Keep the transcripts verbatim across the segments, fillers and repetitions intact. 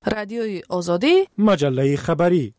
رادیوی آزادی، مجله خبری.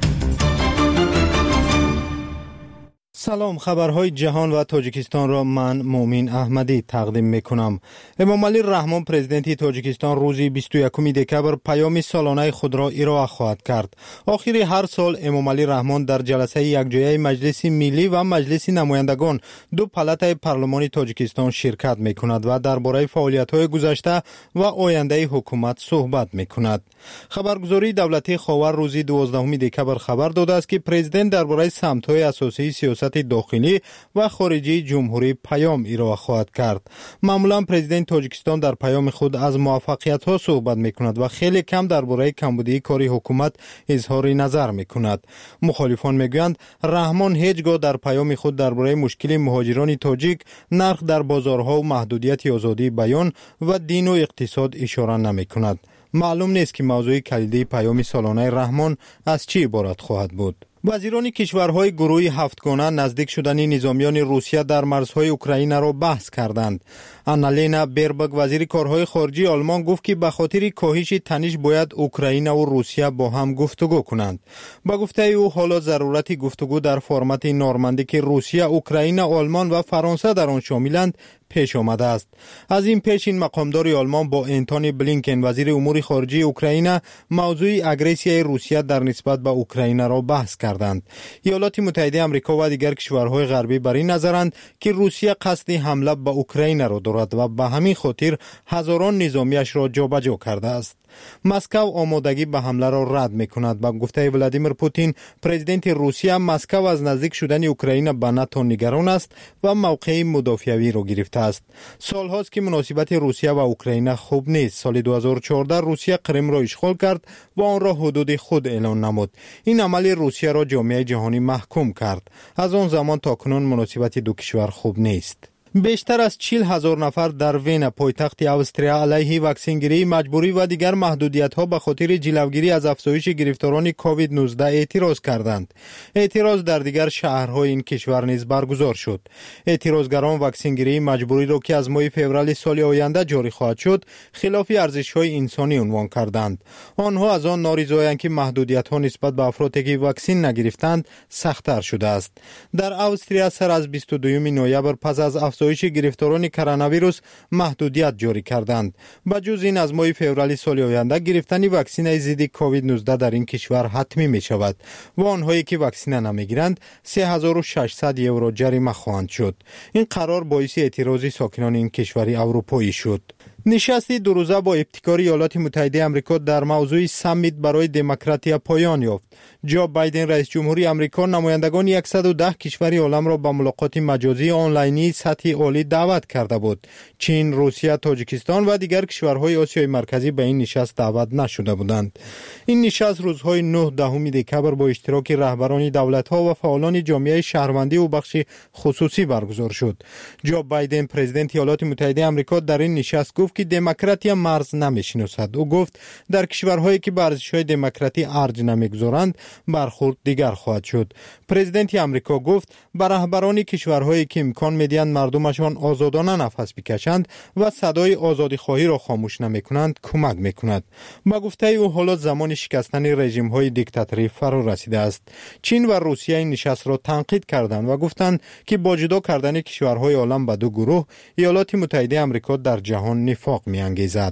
سلام، خبرهای جهان و تاجیکستان را من مومین احمدی تقدیم میکنم. امامعلی رحمان پرزیدنت تاجیکستان روز بیست و یکم دکبر پیام سالانه خود را ارائه خواهد کرد. آخر هر سال امامعلی رحمان در جلسه یکجایی مجلس ملی و مجلس نمایندگان دو پالات پارلمان تاجیکستان شرکت میکند و درباره فعالیت‌های گذشته و آینده حکومت صحبت میکند. خبرگزاری دولتی خاور روز دوازدهم دکبر خبر داده است که پرزیدنت درباره سمت‌های اساسی سیاست داخلی و خارجی جمهوری پیام ارائه خواهد کرد. معمولا پرزیدنت تاجیکستان در پیام خود از موفقیت‌ها صحبت می‌کند و خیلی کم درباره کمبودی کاری حکومت اظهار نظر می‌کند. مخالفان می‌گویند رحمان هیچگاه در پیام خود درباره مشکل مهاجران تاجیک، نرخ در بازارها و محدودیت آزادی بیان و دین و اقتصاد اشاره نمی‌کند. معلوم نیست که موضوع کلیدی پیام سالانه رحمان از چی عبارت خواهد بود. وزیران کشورهای گروه هفتگانه نزدیک شدن نظامیان روسیه در مرزهای اوکراین را بحث کردند. آنالینا برباک وزیر کارهای خارجی آلمان گفت که به خاطر کاهش تنش باید اوکراین و روسیه با هم گفتگو کنند. با گفته او حالا ضرورت گفتگو در فرمت نورماندی که روسیه، اوکراین، آلمان و فرانسه در آن شاملند پیش آمده است. از این پیش این مقامدار آلمان با انتونی بلینکن وزیر امور خارجه اوکراین موضوع اگریسیای روسیه در نسبت به اوکراین را بحث کردند. ایالات متحده آمریکا و دیگر کشورهای غربی بر این نظرند که روسیه قصد حمله به اوکراین را دارد و به همین خاطر هزاران نظامیش را جابجا کرده است. مسکو آمادگی به حمله را رد می‌کند. با گفته ولادیمیر پوتین پرزیدنت روسیه، مسکو از نزدیک شدن اوکراین به ناتو نگران است و موقع مدافعی را گرفته است. سال‌هاست که مناسبت روسیه و اوکراین خوب نیست. سال دو هزار و چهارده روسیه کریم را اشغال کرد و آن را حدود خود اعلان نمود. این عمل روسیه را جامعه جهانی محکوم کرد. از آن زمان تا کنون مناسبت دو کشور خوب نیست. بیشتر از چهل هزار نفر در وین پایتخت استریا علیه واکسینگیری مجبوری و دیگر محدودیت‌ها به خاطر جلوگیری از افزایش گرفتاران کووید نوزده اعتراض کردند. اعتراض در دیگر شهرهای این کشور نیز برگزار شد. اعتراضگران واکسینگیری مجبوری را که از ماه فوریه سال آینده جاری خواهد شد خلاف ارزش‌های انسانی عنوان کردند. آنها از آن نارضایند که محدودیت‌ها نسبت به افرادی که واکسن نگرفتند سخت‌تر شده است. در استریا سر از بیست و دوم نوامبر پس از افزایش گرفتاران کرونا ویروس محدودیت جاری کردند. با جز این از ماه فوریه سال آینده گرفتن واکسن ضد کووید نوزده در این کشور حتمی می شود و آنهایی که واکسن نمیگیرند سه هزار و ششصد یورو جریمه خواهند شد. این قرار باعث اعتراض ساکنان این کشور اروپایی شد. نشست دو روزه با ابتکار ایالات متحده آمریکا در موضوع سمیت برای دموکراسی پایان یافت. جو بایدن رئیس جمهوری آمریکا نمایندگان صد و ده کشور عالم را به ملاقات مجازی آنلاینی سطح عالی دعوت کرده بود. چین، روسیه، تاجیکستان و دیگر کشورهای آسیای مرکزی به این نشست دعوت نشده بودند. این نشست روزهای نه دهم دکبر با اشتراک رهبران دولت‌ها و فعالان جامعه شهروندی و بخش خصوصی برگزار شد. جو بایدن پرزیدنت ایالات متحده آمریکا در این نشست گفت که دموکراسی مرز نمیشناسد. او گفت در کشورهایی که به ارزش‌های دموکراسی ارج نمیگذارند برخورد دیگر خواهد شد. پرزیدنت آمریکا گفت به رهبران کشورهایی که امکان میدهند مردمشان آزادانه نفس بکشند و صدای آزادی خواهی را خاموش نمیکنند کمک میکند. با گفته او حالا زمان شکستن رژیم‌های دیکتاتوری فرا رسیده است. چین و روسیه این نشست را تنقید کردند و گفتند که با جدا کردن کشورهای عالم به دو گروه ایالات متحده آمریکا در جهان نفاق می‌انگیزد.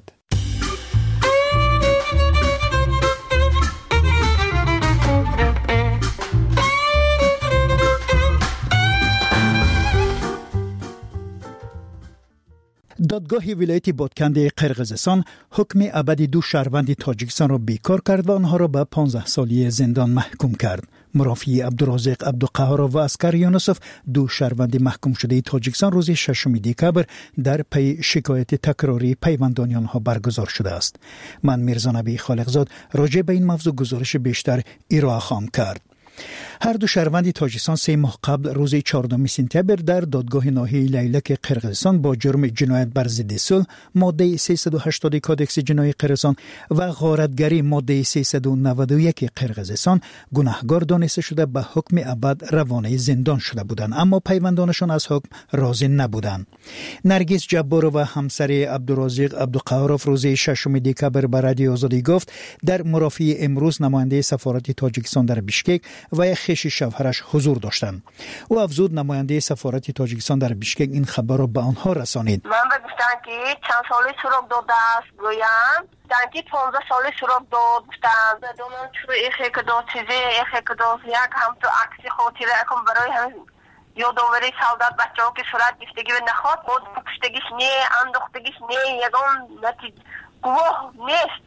دادگاه ولایت بادکنده قرقیزستان حکم ابدی دو شهروند تاجیکستان را بیکار کرد و آنها را به پانزده سالی زندان محکوم کرد. مرافی عبدالرازق عبدالقهار و اسکر یونسف دو شهروند محکوم شده تاجیکستان روز ششم دکبر در پی شکایت تکراری پیوندانی آنها برگزار شده است. من میرزا نبی خالقزاد راجع به این موضوع گزارش بیشتر ارائه خواهم کرد. هر دو شهروند تاجیکستان سه ماه قبل روز چهاردهم سپتامبر در دادگاه ناحیه لیلک قرقیزستان با جرم جنایت بر ضد صلح ماده سیصد و هشتاد کادکس جنایی قرقیزستان و غارتگری ماده سیصد و نود و یک قرقیزستان گناهکار دانسته شده به حکم ابد روانه زندان شده بودند، اما پیوندانشان از حکم راضی نبودند. نرگس جبار و همسر عبدالرزاق عبدالقهارов روز ششم دکبر به رادیو آزادی گفت در مرافعه امروز نماینده سفارت تاجیکستان در بیشکک و یک خویش شوهرش حضور داشتند. او افزود نماینده سفارت تاجیکستان در بیشکک این خبر را به آنها رسانید. من به گفتن که چند سالی سراغ داده است گویم دانکی پانزده سالی سراغ داد گفتند دونم چرا ایخی که دو چیزی ایخی که دو یک هم تو عکسی خاطره اکم برای هم یادآوری سعادت بچه ها که صورت گفتگی به نخواد خود پشتگیش نه انداختگیش نه یگان نتیجه گواه نیست.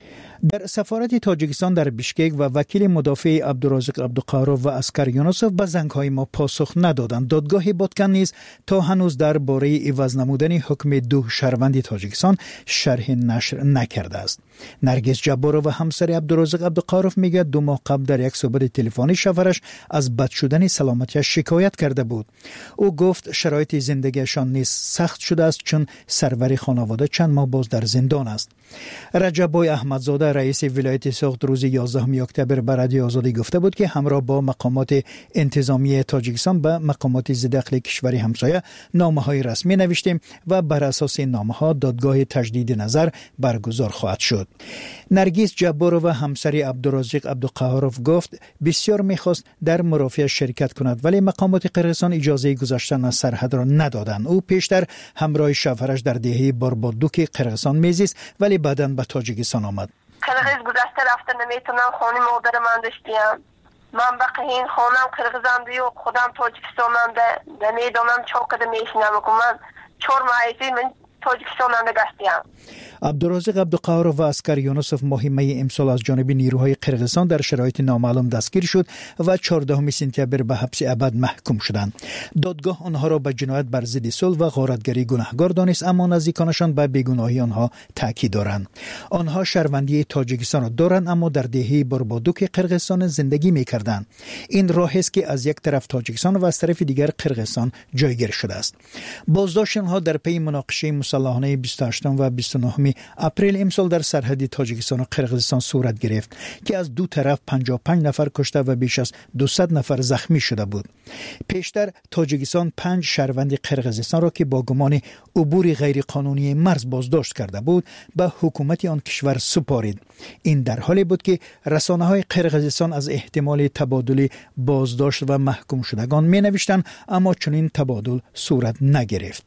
در سفارت تاجیکستان در بیشکک و وکیل مدافع عبدالرزاق عبدالقهارov و اسکر یونسوف به زنگ‌های ما پاسخ ندادند. دادگاه بادکن نیز تا هنوز درباره عوض نمودن حکم دو شهروند تاجیکستان شرح نشر نکرده است. نرگس جبار و همسر عبدالرزاق عبدالقهارov میگه دو ماه قبل در یک صحبت تلفنی شوهرش از بد شدن سلامتیش شکایت کرده بود. او گفت شرایط زندگیشان نیز سخت شده است چون سرور خانواده چند ماه باز در زندان است. رجبای احمدزاده رئیس ولایت سوخت روز یازدهم اکتبر به رادیو آزادی گفته بود که همراه با مقامات انتظامی تاجیکستان به مقامات ذی‌دخل کشور همسایه نامه‌های رسمی نوشتیم و بر اساس نامه‌ها دادگاه تجدید نظر برگزار خواهد شد. نرگس جبار و همسر عبدالرزاق عبدالقهارov گفت بسیار می‌خواست در مرافعه شرکت کند ولی مقامات قرقیزستان اجازه گذشتن از سرحد را ندادند. او پیشتر همراه شوهرش در دهه باربادوک قرقیزستان میزیست ولی بعداً به تاجیکستان آمد. قرقیز گذشته رفته نمیتونم خونه مادر من داشتیم. من بقیه خونم قرقیزم دیو خودم تاجیکستانم ده نمیدونم چوکده میشنم که من چهار ماهی من تاجیکستان نگشتیم. عبدالرزاق عبدالقهارov و اسکر یونسوف ماه می امسال از جانب نیروهای قرقیزستان در شرایط نامعلوم دستگیر شد و چهاردهم سپتامبر به حبس ابد محکوم شدند. دادگاه آنها را به جنایت بر ضد صلح و غارتگری گناهکار دانست، اما نزدیکانشان به بیگناهی آنها تاکید دارند. آنها شهروندی تاجیکستان را دارند اما در دهه باربادوک قرقیزستان زندگی می‌کردند. این راه است که از یک طرف تاجیکستان و از طرف دیگر قرقیزستان جایگیر شده است. بازداشت آنها در پی مناقشه مسلحانه بیست و هشتم و بیست و نهم اپریل امسال در سرحد تاجیکستان و قرقیزستان صورت گرفت که از دو طرف پنجاه و پنج نفر کشته و بیش از دویست نفر زخمی شده بود. پیشتر تاجیکستان پنج شهروند قرقیزستان را که با گمان عبور غیرقانونی مرز بازداشت کرده بود به حکومت آن کشور سپارید. این در حالی بود که رسانه‌های قرقیزستان از احتمال تبادل بازداشت و محکوم شدگان می‌نوشتند، اما چنین تبادل صورت نگرفت.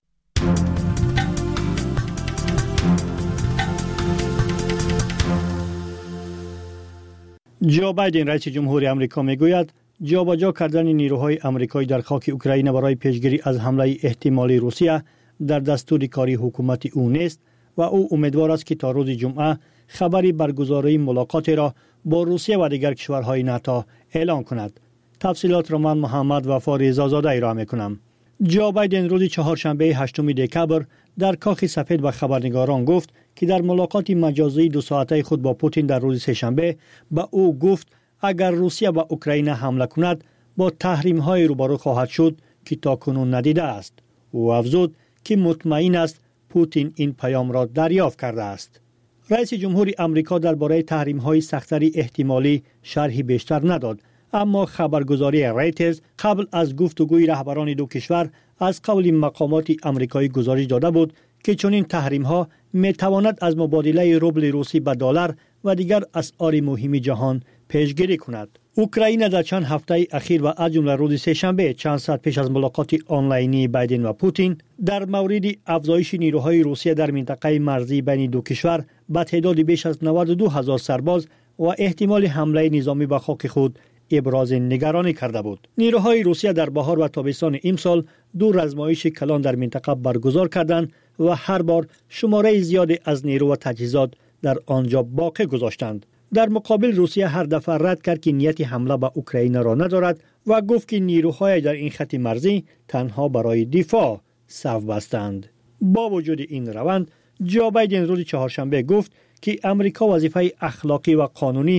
جو بایدن رئیس جمهوری آمریکا میگوید جابجا کردن نیروهای آمریکایی در خاک اوکراین برای پیشگیری از حمله احتمالی روسیه در دستور کاری حکومت او نیست و او امیدوار است که تا روز جمعه خبری برگزاری ملاقات را با روسیه و دیگر کشورهای ناتو اعلام کند. تفصیلات را من محمد وفا زاده ارائه میکنم. جو بایدن روز چهارشنبه هشتم دکبر در کاخ سفید به خبرنگاران گفت که در ملاقات مجازی دو ساعته خود با پوتین در روز سه‌شنبه به او گفت اگر روسیه به اوکراین حمله کند با تحریم‌های روبرو خواهد شد که تاکنون ندیده است. او افزود که مطمئن است پوتین این پیام را دریافت کرده است. رئیس جمهوری آمریکا درباره تحریم‌های سخت‌تری احتمالی شرحی بیشتر نداد، اما خبرگزاری رایترز قبل از گفتگوی رهبران دو کشور از قول مقامات آمریکایی گزارش داده بود که چنین تحریم‌ها می‌تواند از مبادله روبل روسی به دلار و دیگر اسعار مهم جهان پیشگیری کند. اوکراین در چند هفته اخیر و از جمله روز سه‌شنبه چند ساعت پیش از ملاقات آنلاینی بایدن و پوتین در مورد افزایش نیروهای روسیه در منطقه مرزی بین دو کشور به تعداد بیش از نود و دو هزار سرباز و احتمال حمله نظامی به خاک خود ابراز نگرانی کرده بود. نیروهای روسیه در بهار و تابستان امسال دو آزمایش کلان در منطقه برگزار کردند و هر بار شماره زیادی از نیرو و تجهیزات در آنجا باقی گذاشتند. در مقابل روسیه هر دفعه رد کرد که نیت حمله به اوکراین را ندارد و گفت که نیروهای در این خط مرزی تنها برای دفاع صف بستند. با وجود این روند، جو بایدن روز چهارشنبه گفت که امریکا وظیفه اخلاقی و قانونی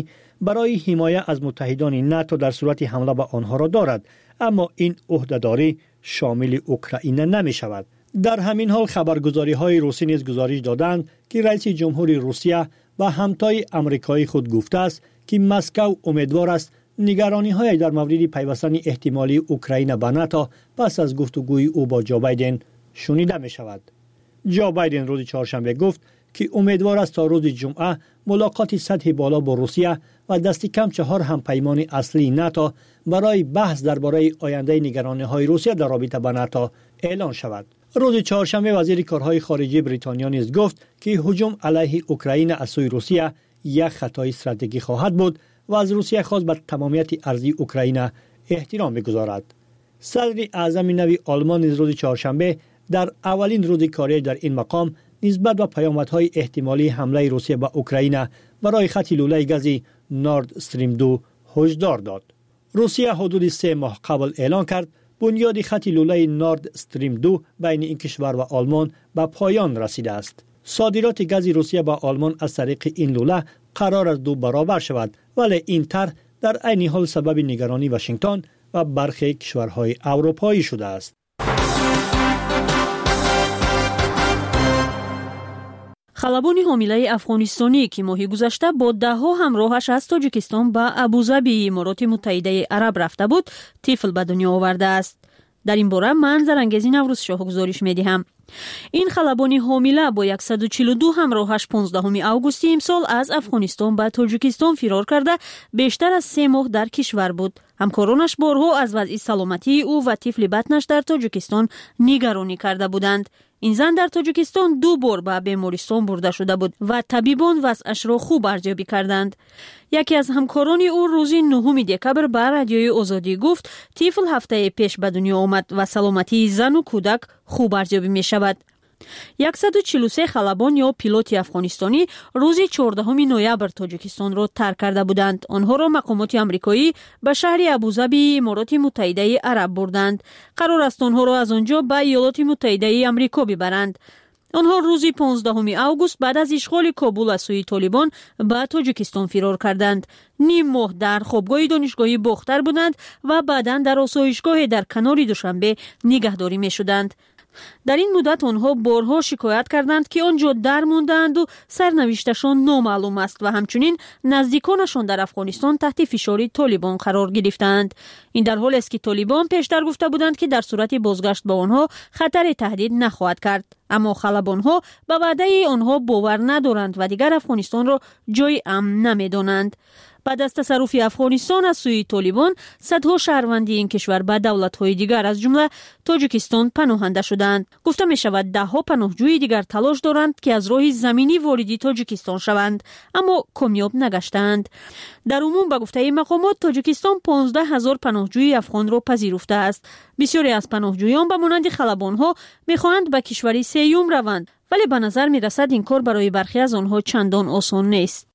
برای حمایت از متحدان ناتو در صورت حمله به آنها را دارد، اما این عهدهداری شامل اوکراین نمی شود. در همین حال خبرگزاری های روسی نیز گزارش دادند که رئیس جمهوری روسیه و همتای آمریکایی خود گفته است که مسکو امیدوار است نگرانی های در مورد پیوستن احتمالی اوکراین به ناتو پس از گفتگوی او با جو بایدن شنیده می شود. جو بایدن روز چهارشنبه گفت که امیدوار است تا روز جمعه ملاقات سطح بالا با روسیه و دست کم چهار همپیمان اصلی ناتو برای بحث درباره آینده نگرانی های روسیه در رابطه با ناتو اعلان شود. روز چهارشنبه وزیر کارهای خارجه بریتانیا نیز گفت که هجوم علیه اوکراین از سوی روسیه یک خطای استراتژیک خواهد بود و از روسیه خواست به تمامیت ارضی اوکراین احترام بگذارد. صدر اعظم نوی آلمان نیز روز چهارشنبه در اولین روز کاری در این مقام نسبت به پیامدهای احتمالی حمله روسیه به اوکراین برای خط لوله گازی نورد استریم دو هشدار داد. روسیه حدود سه ماه قبل اعلان کرد بنیاد خط لوله نورد استریم دو بین این کشور و آلمان به پایان رسیده است. صادرات گاز روسیه به آلمان از طریق این لوله قرار است دو برابر شود، ولی این طرح در عین حال سبب نگرانی واشنگتن و برخی کشورهای اروپایی شده است. خلبان حامله افغانستانی که ماه گذشته با ده ها همراهش از تاجیکستان به ابوظبی امارات متحده عرب رفته بود، طفل به دنیا آورده است. در این باره من زرانگیزی نوروز شاه گزارش می‌دهم. این خلبان حامله با صد و چهل و دو همراهش پانزدهم اوگوست امسال از افغانستان به تاجیکستان فرار کرده بیشتر از سه ماه در کشور بود. همکارانش بارها از وضع سلامتی او و طفل بطنش در تاجیکستان نگرانی کرده بودند. این زن در تاجیکستان دو بار به بیمارستان برده شده بود و طبیبان وضعش را خوب ارزیابی کردند. یکی از همکاران او روز نهم دکبر به رادیوی آزادی گفت طفل هفته پیش به دنیا آمد و سلامتی زن و کودک خوب ارزیابی می شود. صد و چهل و سه خلبان یا پیلوت افغانستانی روز چهاردهم نوامبر تاجیکستان را ترک کرده بودند. آنها را مقامات آمریکایی به شهر ابوظبی امارات متحده عرب بردند. قرار است آنها را از آنجا به ایالات متحده آمریکا ببرند. آنها روز پانزدهم اوگوست بعد از اشغال کابل از سوی طالبان به تاجیکستان فرار کردند. نیم ماه در خوابگاه دانشگاهی باختر بودند و بعداً در آسایشگاه در کنار دوشنبه نگهداری می شدند. در این مدت آنها بارها شکایت کردند که آنجا در موندند و سرنوشتشان نامعلوم است و همچنین نزدیکانشان در افغانستان تحت فشار طالبان قرار گرفتند. این در حالی است که طالبان پیشتر گفته بودند که در صورت بازگشت به آنها خطر تهدید نخواهد کرد، اما خلبانها به وعده آنها باور ندارند و دیگر افغانستان را جای امن نمی‌دانند. بعد از تصرف افغانستان از سوی طالبان، صدها شهروند این کشور به دولت‌های دیگر از جمله تاجیکستان پناهنده شدند. گفته می شود ده ها پناهجوی دیگر تلاش دارند که از راه زمینی وارد تاجیکستان شوند، اما کامیاب نگشتند. در عموم به گفته مقامات تاجیکستان پانزده هزار پناهجوی افغان را پذیرفته است. بسیاری از پناهجویان به مانند خلبان‌ها می‌خواهند به کشوری سیوم روند، ولی به نظر می‌رسد این کار برای برخی از آنها چندان آسان نیست.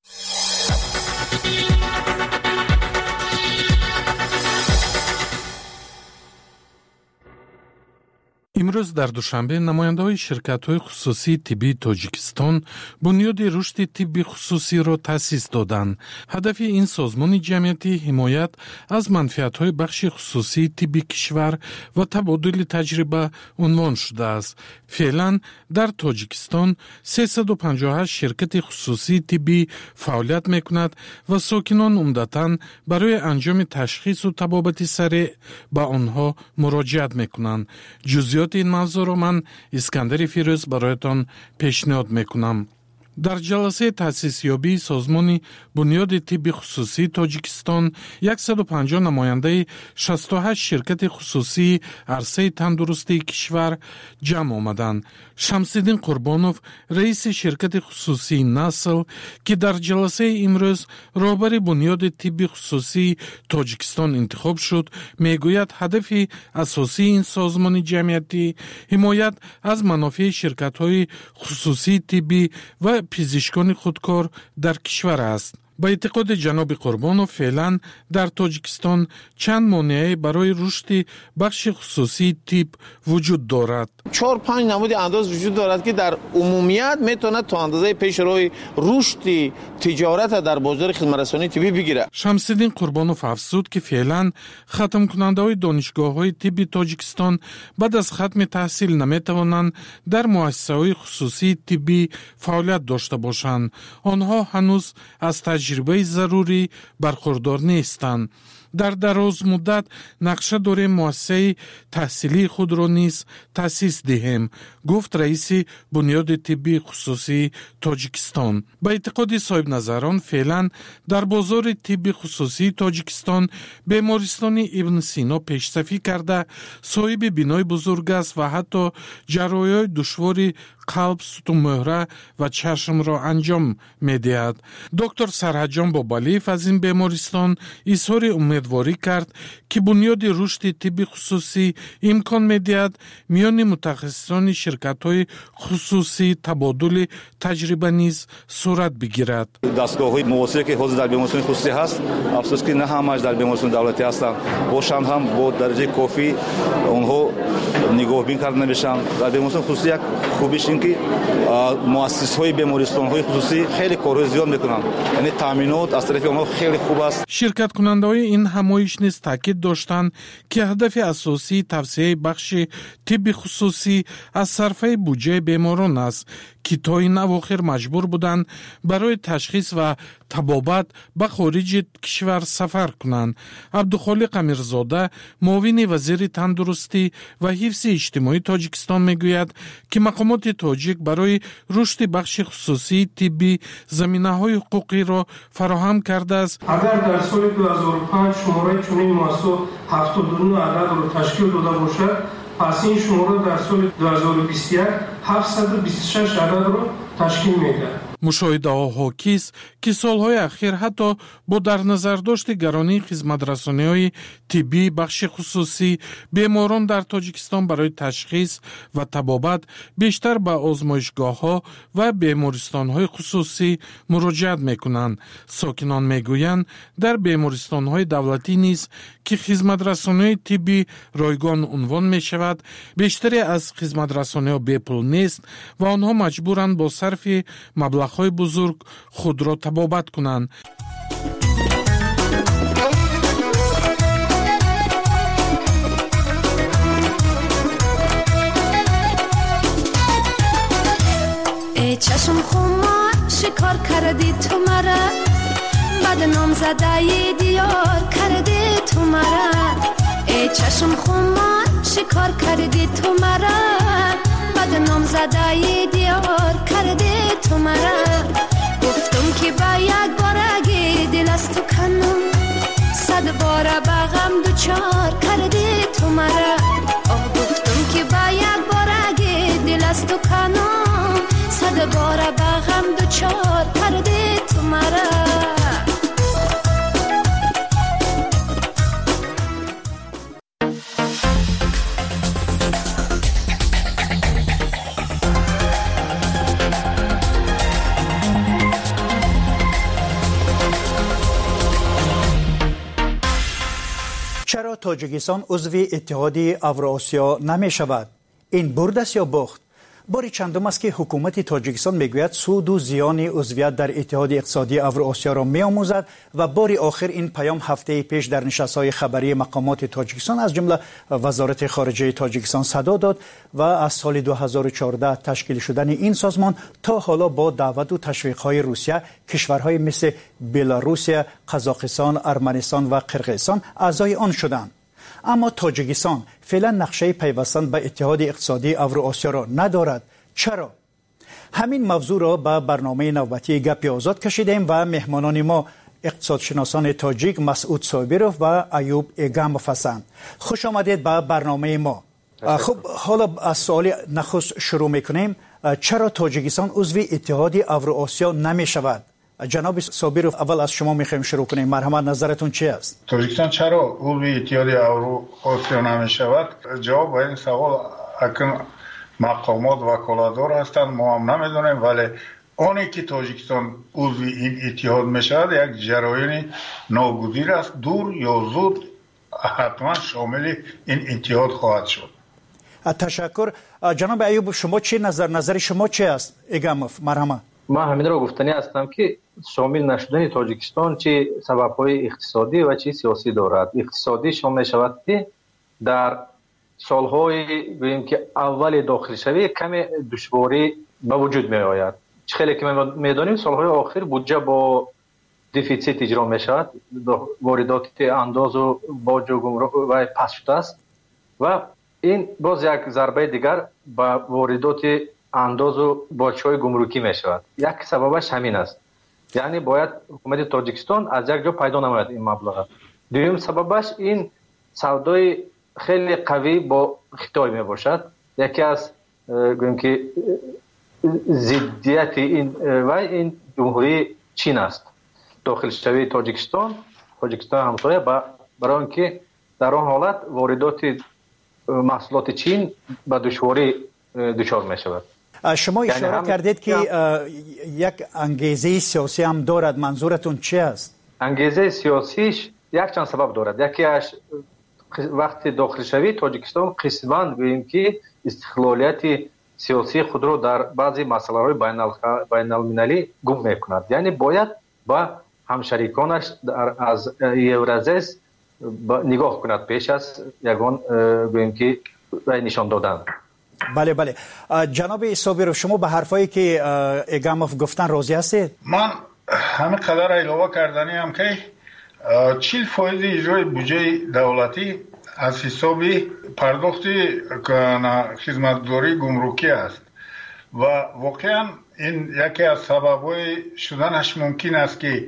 امروز در دوشنبه نماینده‌های شرکت‌های خصوصی طبی تاجیکستان بنیاد رشد طب خصوصی را تأسیس دادند. هدف این سازمان جمعیتی حمایت از منفعت‌های بخش خصوصی طب کشور و تبادل تجربه عنوان شده است. فعلا در تاجیکستان سیصد و پنجاه و هشت شرکت خصوصی طبی فعالیت می‌کند و ساکنان عمدتاً برای انجام تشخیص و طبابت سریع به آنها مراجعت می‌کنند. جزئیات این موضوع را من اسکندر فیروز برایتان پیشنهاد میکنم. در جلسه تأسیس یابی سازمان بنیاد طب خصوصی تاجیکستان صد و پنجاه نماینده شصت و هشت شرکت خصوصی عرصه تندرستی کشور جمع آمدند. شمس‌الدین قربانوف رئیس شرکت خصوصی نسل که در جلسه امروز رهبر بنیاد طب خصوصی تاجیکستان انتخاب شد میگوید هدف اساسی این سازمان جمعیتی حمایت از منافع شرکت‌های خصوصی طبی و پزشکان خودکار در کشور است. با اعتقاد جناب قربانوف فعلا در تاجیکستان چند مانعی برای رشد بخش خصوصی تیب وجود دارد. چهار پنج نمود انداز وجود دارد که در عمومیت میتونه تا اندازه پیش روی رشد تجارت در بازار خدمترسانی طبی بگیره. شمس‌الدین قربانوف افزود که فعلا ختم کننده های دانشگاه های طبی تاجیکستان بعد از ختم تحصیل نمیتوانند در مؤسسه های خصوصی طبی فعالیت داشته باشند. آنها هنوز از تجربه ضروری برخوردار نیستند. در دراز مدت نقشه داریم مؤسسه تحصیلی خود را نیز تأسیس دهیم، گفت رئیس بنیاد طبی خصوصی تاجیکستان. به اعتقاد صاحب نظران فعلا در بازار طب خصوصی تاجیکستان بیمارستان ابن سینا پیشرفت کرده صاحب بینای بزرگ است و حتی جراحی دشوار قلب، ستون مهره و چشم را انجام می‌دهد. دکتر سرحجان بابالیف از این بیمارستان اظهار امیدواری کرد که بنیاد رشد طب خصوصی امکان می‌دهد میان متخصصان شرکت‌های خصوصی تبادل تجربه نیز صورت بگیرد. دستگاه‌های موثری که حاضر در بیمارستان خصوصی هست، افسوس که نه همش در بیمارستان دولتی هستند. باشند هم با درجه کافی اونها نگاهبین کرده نمیشن. در بیمارستان خصوصی یک خوبیش این که مؤسسه‌های بیمارستان‌های خصوصی خیلی کارهای زیاد میکنن، یعنی تامینات از طرف اونها خیلی خوب است. شرکت کننده‌های این همایش نیز تاکید داشتند که هدف اساسی توسعه بخش طب خصوصی از صرفه بودجه بیماران است که تا این اواخر مجبور بودند برای تشخیص و طبابت به خارج کشور سفر کنند. عبدالخالق امیرزاده معاون وزیر تندرستی و حفظ اجتماعی تاجیکستان میگوید که مقامات تاجیک برای رشد بخش خصوصی طبی زمینه‌های حقوقی را فراهم کرده است. اگر در سال دو هزار و پنج شماره چنین مؤسسه هفتاد و نه عدد را تشکیل داده باشد، پس این شماره در سال دو هزار و بیست و یک هفتصد و بیست و شش عدد را تشکیل می‌دهد. مشاهده ها حاکی است که سالهای اخیر حتی با در نظر داشت گرانی خدمت‌رسانی های طبی بخش خصوصی بیماران در تاجیکستان برای تشخیص و طبابت بیشتر به آزمایشگاه ها و بیمارستان های خصوصی مراجعت میکنند. ساکنان میگویند در بیمارستان های دولتی نیز که خدمت‌رسانی های طبی رایگان عنوان می شود، بیشتری از خدمت‌رسانی ها بی پول نیست و آنها مجبورند با صرف مبلغ های بزرگ خود را طبابت کنند. ای چشم خمار شکار کردی تو مرا، بدنام زده دیار کردی تو مرا. ای چشم خمار شکار کردی تو مرا، بدنام زده دیار کردی تو مرا. گفتم که با یک بارگی دل از تو کنم، صد باره با غم دوچار کردی تو مرا. آه گفتم که با یک بارگی دل از تو کنم، صد باره با غم دوچار کردی تو مرا. چرا تاجیکستان عضو اتحاد اوراسیا نمی شود؟ این برد است یا باخت؟ باری چندم است که حکومت تاجیکستان میگوید سود و زیان عضویت در اتحاد اقتصادی اوراسیا را میآموزد و باری آخر این پیام هفته پیش در نشست‌های خبری مقامات تاجیکستان از جمله وزارت خارجه تاجیکستان صدا داد و از سال دو هزار و چهارده تشکیل شدن این سازمان تا حالا با دعوت و تشویق‌های روسیه کشورهای مثل بلاروسیه، قزاقستان، ارمنستان و قرقیزستان اعضای آن شدند. اما تاجیکستان فعلا نقشه پیوستن به اتحاد اقتصادی اوراسیا را ندارد. چرا؟ همین موضوع را به برنامه نوبتی گپی آزاد کشیدیم و مهمانان ما اقتصادشناسان تاجیک مسعود صابروف و ایوب ایگاموف هستند. خوش آمدید به برنامه ما. خب حالا از سوال نخست شروع میکنیم. چرا تاجیکستان عضو اتحاد اوراسیا نمی شود؟ جناب صابروف اول از شما میخوایم شروع کنیم. مرحمت نظرتون چی است؟ تاجیکستان چرا عضو اتحاد اوراسیا نمی شود؟ جواب به این سوال اکنون مقامات وکالتدار هستند، ما هم نمیدونیم، ولی آنی که تاجیکستان عضو این اتحاد میشود یک جریان ناگزیر است، دور یا زود حتما شامل این اتحاد خواهد شد. تشکر. جناب ایوب، شما چی نظر نظر شما چی است؟ ایگاموف مرحمت. ما همین را گفتنی هستم که شامل نشدن تاجیکستان چه سبب‌های اقتصادی و چه سیاسی دارد. اقتصادی شامل شود که در سالهای گوییم که اول داخل شوی کم دشواری به وجود می آید. خیلی که ما میدانیم سالهای آخر بودجه با دیفیسیت اجرا می شود، واردات انداز و باج و گمرک و پس شده است و این باز یک ضربه دیگر به واردات انداز و باج‌های گمرکی می شود. یک سببش همین است، یعنی باید حکومت تاجیکستان از یک جا پیدا نماید این مبلغ. دوم سببش این سودای خیلی قوی با خطای می باشد. یکی از گویم که ضدیت این و این جمهوری چین است. داخل شوی تاجیکستان تاجیکستان همسایه برای اینکه در آن حالت واردات محصولات چین به دشواری دچار می شود. شما اشاره یعنی کردید که یک انگیزه سیاسی هم دارد، منظورتون چی است؟ انگیزه سیاسیش یک چند سبب دارد. یکی از وقتی داخل شوی تاجیکستان قسماً گوییم که استقلالیت سیاسی خود رو در بعضی مسائل بین المللی گم میکند، یعنی باید با همشریکانش از یورازیس نگاه کند پیش از یگان گوییم که نشان دادن. بله بله. جناب صابرو، شما به حرفایی که ایگاموف گفتن راضی هستید؟ من همه قدر علاوه کردنی هم که چهل فایز اجرای بودجه دولتی از حساب پرداخت خدمتگزاری گمرکی است و واقعا این یکی از سبب‌های شدنش ممکن است که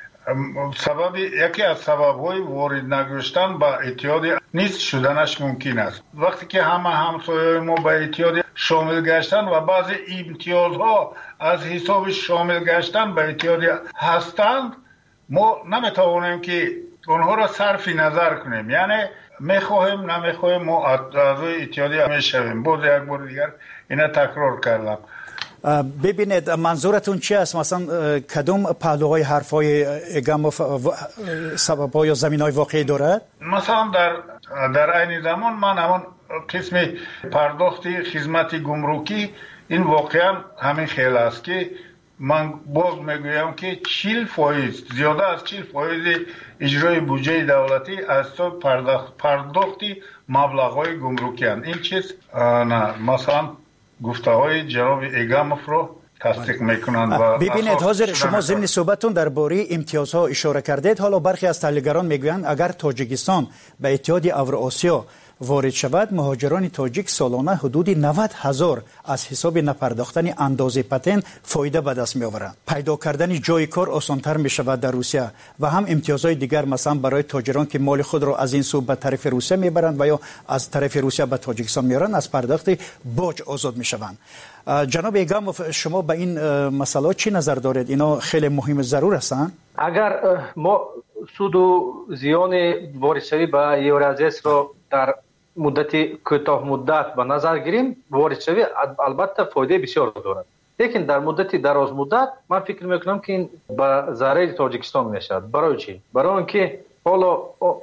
سبب یکی از سبب‌های وارد نگشتن به اتحاد نیست شدنش ممکن است. وقتی که همه همسایه‌های ما به اتحاد شامل گشتن و بعضی امتیازها از حساب شامل گشتن به اتحاد هستند، ما نمیتوانیم که آنها را صرف نظر کنیم، یعنی میخواهیم نمیخواهیم ما اعضای اتحادیه میشویم. باز یک بار دیگر اینا تکرار کردم. ببینید منظورتون چی است؟ مثلا کدوم پهلوهای حرفای ایگاموف سبب‌ها یا زمین‌های واقعی دارد؟ مثلا در در عین زمان من همون قسم پرداخت خدمت گمرکی این واقعا همین خیلی است که من باز میگویم که چهل فایز زیاده از چهل فایز اجرای بودجه دولتی از تو پرداخت پرداختی مبلغ‌های گمرکی هستند. این چیز نه مثلا گفته های جناب ایگاموف رو تصدیق میکنند. و ببینید حاضر شما ضمن صحبتتون درباره امتیازها اشاره کردید. حالا برخی از تحلیلگران میگویند اگر تاجیکستان به اتحاد اوراسیا وارد شود، مهاجران تاجیک سالانه حدود نود هزار از حساب نپرداختن اندازه پتن فایده به دست می آورند. پیدا کردن جای کار آسانتر می شود در روسیه و هم امتیازهای دیگر مثلا برای تاجران که مال خود را از این سو به طرف روسیه می برند و یا از طرف روسیه به تاجیکستان می آورند از پرداخت باج آزاد می شوند. جناب ایگاموف، شما به این مسئله چی نظر دارید؟ اینا خیلی مهم ضرور هستند. اگر ما سود و زیان وارد به یورازیس را در مدت کوتاه مدت به نظر گیریم، وارد شوی البته فایده بسیار دارد، لیکن در مدت دراز مدت من فکر میکنم که این به ضرر تاجیکستان میشود. برای چی؟ برای اینکه حالا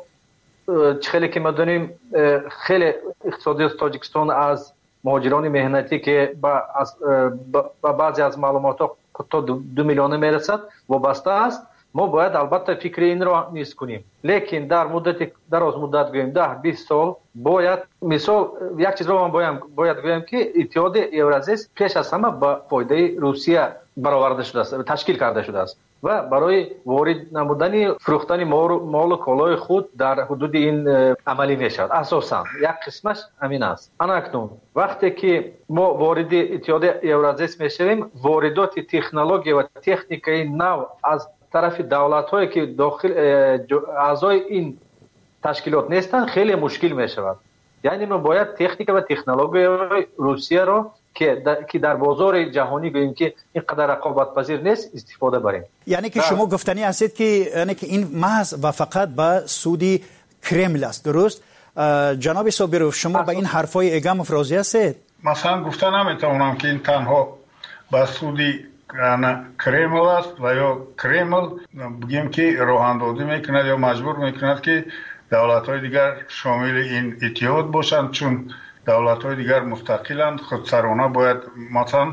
خیلی که ما دونیم خیلی اقتصادی تاجیکستان از مهاجران مهنتی که با, با بعضی از معلومات تا دو, دو میلیون میرسد وابسته است. ما باید البته فکر این را نیست کنیم، لیکن در مدت دراز مدت گویم ده بیست سال باید مثال یک چیز را من باید باید گویم که اتحاد اورازیس پیش از همه با فایده روسیه برآورده شده است، تشکیل کرده شده است و برای وارد نمودن فروختن مال و کالای خود در حدود این عملی می شود. اساسا یک قسمش همین است. اکنون وقتی که ما وارد اتحاد اورازیس می شویم، واردات تکنولوژی و تکنیکی نو از طرف دولت هایی که داخل اعضای این تشکیلات نیستن خیلی مشکل می شود. یعنی ما باید تکنیک و تکنولوژی روسیه را که در, که در بازار جهانی گوییم که اینقدر رقابت پذیر نیست استفاده بریم. یعنی که شما گفتنی هستید که یعنی که این محض و فقط به سودی کرمل است، درست؟ جناب صابرو، شما به این حرفای ایگاموف راضی هستید؟ مثلا گفتن نمیتونم که این تنها به سودی کремل است و یا کремل بگیم که راهاندازی میکند یا مجبور میکند که دولت‌های دیگر شامل این اتحاد باشند، چون دولت‌های دیگر مستقلند، خودسرانه باید مثلا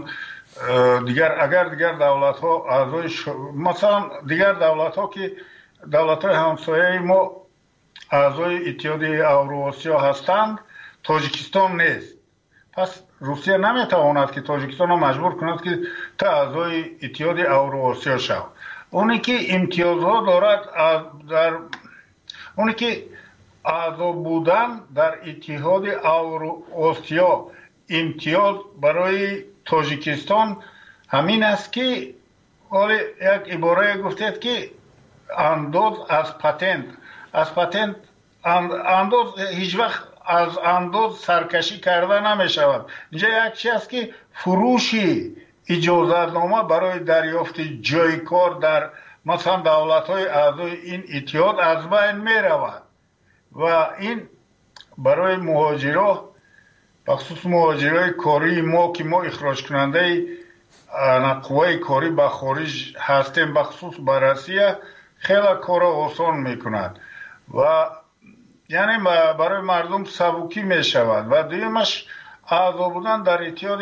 دیگر اگر دیگر دولت‌ها اعضای ش... مثلا دیگر دولت‌ها که دولت‌های همسایه ما اعضای اتحاد اوراسیا هستند، تاجیکستان نیست. پس روسیه نمیتواند که تاجیکستان را مجبور کند که تا اعضای اتحاد اوراسیا شود. اونی که امتیازها دارد در اونی که اعضا بودن در اتحاد اوراسیا امتیاز برای تاجیکستان همین است که ولی یک عباره گفتید که انداز از پتنت از پتنت انداز هیچ وقت از انداز سرکشی کرده نمی شود. اینجا یک چیز است که فروشی اجازتنامه برای دریافت جای کار در مثلا دولت‌های اعضای این اتحاد از بین می رود و این برای مهاجرا بخصوص مهاجرای کاری ما که ما اخراج کننده قوای کاری به خارج هستیم بخصوص به روسیه خیلی کار آسان میکند و یعنی برای مردم سبکی می شود و دویمش اعضا بودن در اتحاد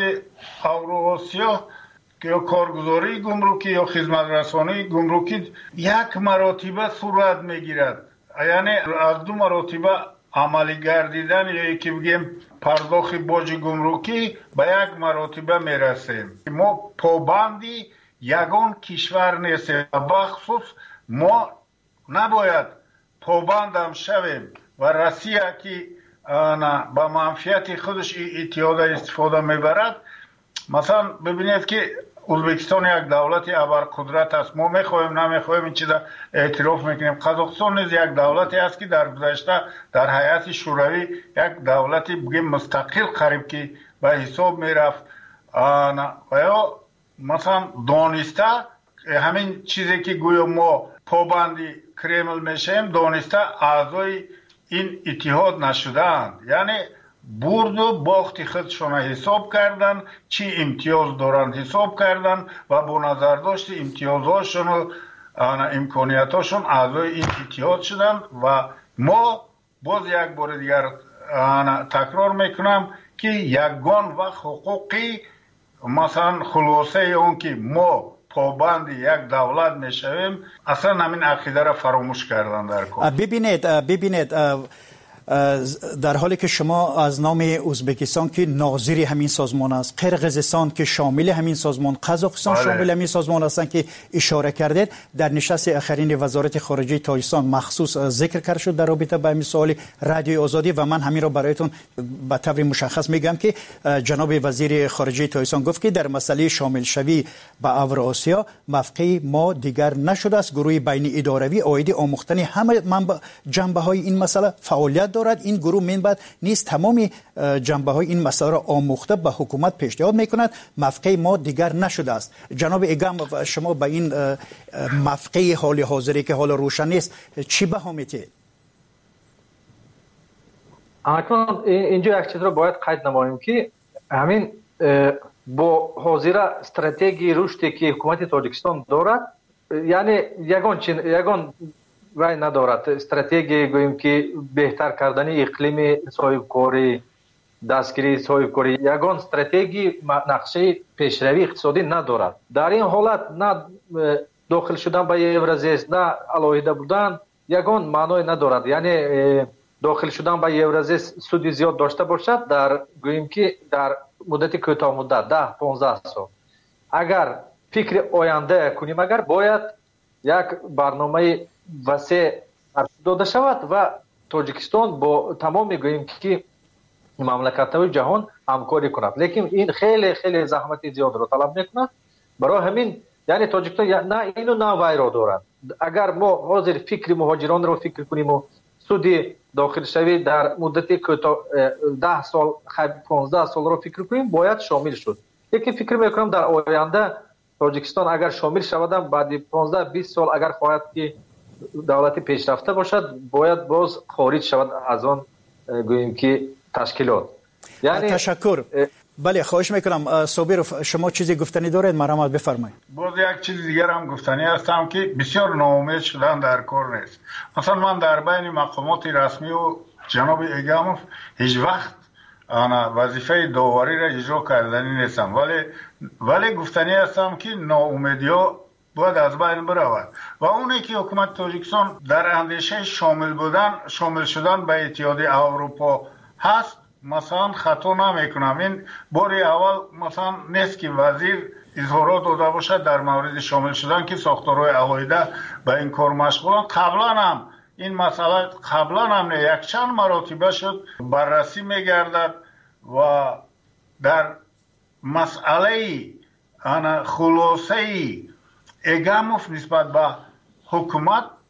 اوراسیا یا کارگزاری گمرکی یا خدمت رسانی گمرکی یک مراتبه صورت میگیرد، یعنی از دو مراتبه عملی گردیدن یا یکی بگیم پرداخت باج گمرکی به یک مراتبه میرسیم. ما پابندی یگان کشور نیستیم، بخصوص ما نباید پابندم شویم و روسیه که به منفعت خودش اتحاد استفاده میبرد. مثلا ببینید که ازبکستان یک دولت ابرقدرت است، ما میخوایم نمیخوایم این چیزا اعتراف میکنیم. قزاقستان نیز یک دولتی است که در گذشته در هیئت شوروی یک دولتی بگیم مستقل قریب که به حساب میرفت و یا مثلا دانسته همین چیزی که گویا ما پابندی کرمل میشیم دانسته اعضای این اتحاد نشدند، یعنی برد و باخت خودشون حساب کردن، چی امتیاز دارن حساب کردن و با نظر داشت امتیازهاشون و امکانیتاشون اعضای این اتحاد شدن و ما باز یک بار دیگر تکرار میکنم که یگان و حقوقی مثلا خلاصه اون که ما پابند یک دولت میشویم اصلا همین عقیده را فراموش کردن در کار. ببینید ببینید در حالی که شما از نام ازبکستان که ناظر همین سازمان است، قرقیزستان که شامل همین سازمان، قزاقستان شامل همین سازمان هستند که اشاره کردید، در نشست اخرین وزارت خارجه تاجیکستان مخصوص ذکر کرده شد در رابطه با همین سوال رادیو آزادی و من همین را برایتون به طور مشخص میگم که جناب وزیر خارجه تاجیکستان گفت که در مسئله شامل شوی به اوراسیا موقع ما دیگر نشده است. گروه بین اداروی عاید آموختن همه جنبه های این مسئله فعالیت دارد. این گروه منبع نیست تمام جنبه های این مسئله را آموخته به حکومت پیشنهاد میکند. موقع ما دیگر نشده است. جناب ایگام شما به این موقع حال حاضری که حال روشن نیست چی بها میتید؟ اکنون اینجا یک چیز را باید قید نماییم که همین با حاضر استراتژی رشدی که حکومت تاجیکستان دارد، یعنی یگان چین یگان وای ندارد استراتژی گوییم که بهتر کردن اقلیم صاحب کاری، دستگیری صاحب کاری، یگان استراتژی نقشه پیشروی اقتصادی ندارد. در این حالت نه داخل شدن به یورازیس نه علاهیده بودن یگان معنی ندارد. یعنی داخل شدن به یورازیس سودی زیاد داشته باشد در گوییم که در مدت کوتاه مدت ده پانزده سال اگر فکر آینده کنیم، اگر باید یک برنامه وسیع داده شود و تاجیکستان با تمام میگوییم که مملکت‌های جهان همکاری کند، لیکن این خیلی خیلی زحمت زیاد را طلب میکند. برای همین یعنی تاجیکستان نه اینو نه وای را دارد. اگر ما حاضر فکر مهاجران را فکر کنیم و سودی داخل شوی در مدت کوتاه ده سال پانزده سال را فکر کنیم باید شامل شد. یکی فکر میکنم در آینده تاجیکستان اگر شامل شود بعد پانزده بیست سال اگر خواهد که دولت پیشرفته باشد باید باز خارج شود از آن گوییم که تشکیلات. یعنی تشکر بله خواهش میکنم صابر شما چیزی گفتنی دارید مرحمت بفرمایید. باز یک چیز دیگر هم گفتنی هستم که بسیار ناامید شدن در کار نیست. مثلا من در بین مقامات رسمی و جناب ایگاموف هیچ وقت انا وظیفه داوری را اجرا کردنی نیستم، ولی ولی گفتنی هستم که ناامیدی ها باید از بین برود و اونی که حکومت تاجیکستان در اندیشه شامل بودن شامل شدن به اتحادیه اروپا هست، مثلا خطا نمیکنم این باری اول مثلا نیست که وزیر اظهارات داده باشد در مورد شامل شدن که ساختارهای عقایده به این کار مشغولن. قبلا هم این مسئله قبلا هم نه یک چند مراتبه شد بررسی میگردد و در مسئله انا خلاصه ایگاموف نسبت به حکومت